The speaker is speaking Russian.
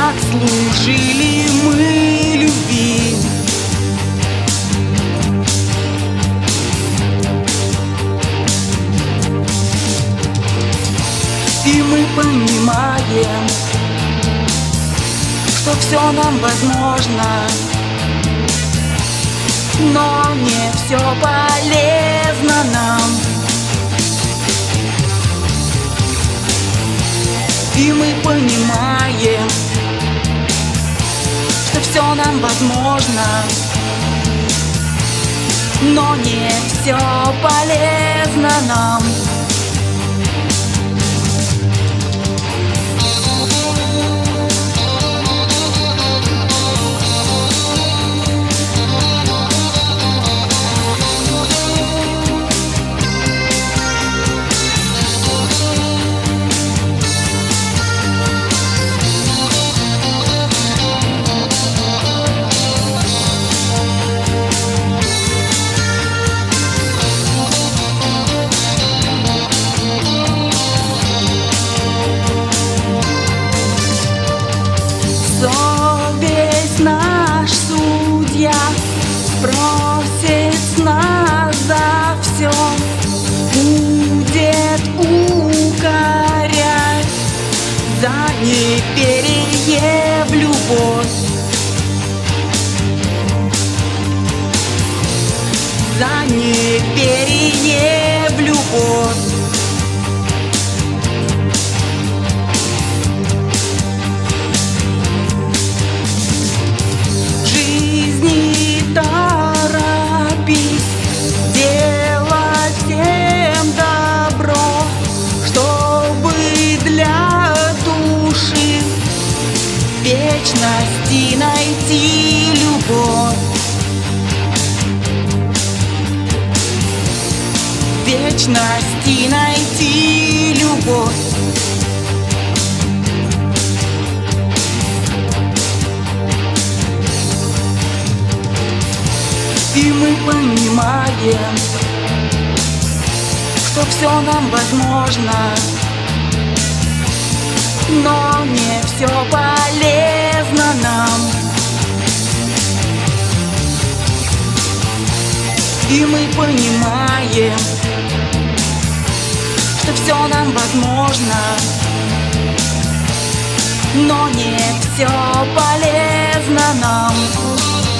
как служили мы любви. И мы понимаем, что все нам возможно, но не все полезно нам. И мы понимаем, что все нам возможно, но не все полезно нам. Совесть наш судья спросит с нас за все, будет укорять за неверие в любовь, за неверие в любовь. Вечности найти любовь, вечности найти любовь. И мы понимаем, что все нам возможно, но не все полезно нам. И мы понимаем, что все нам возможно, но не все полезно нам.